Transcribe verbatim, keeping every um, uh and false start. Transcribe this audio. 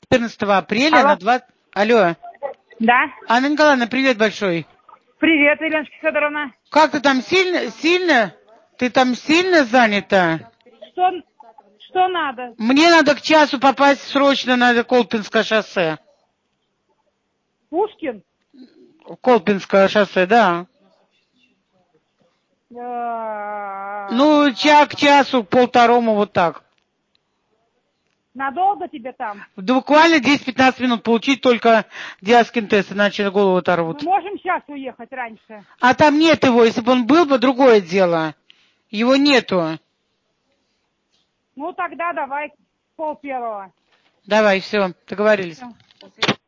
четырнадцатого апреля Алло. на двадцать... Алло. Да. Анна Николаевна, привет большой. Привет, Еленочка Федоровна. Как ты там сильно, сильно? Ты там сильно занята? Что, что надо? Мне надо к часу попасть срочно на Колпинское шоссе. Пушкин? Колпинское шоссе, да. Э, Ну, ча к часу, к полторому, вот так. Надолго тебе там? Буквально десять-пятнадцать минут получить только диаскин тест, иначе голову оторвут. Мы можем сейчас уехать раньше? А там нет его, если бы он был бы, другое дело. Его нету. Ну тогда давай пол первого. Давай, все, договорились. Всё.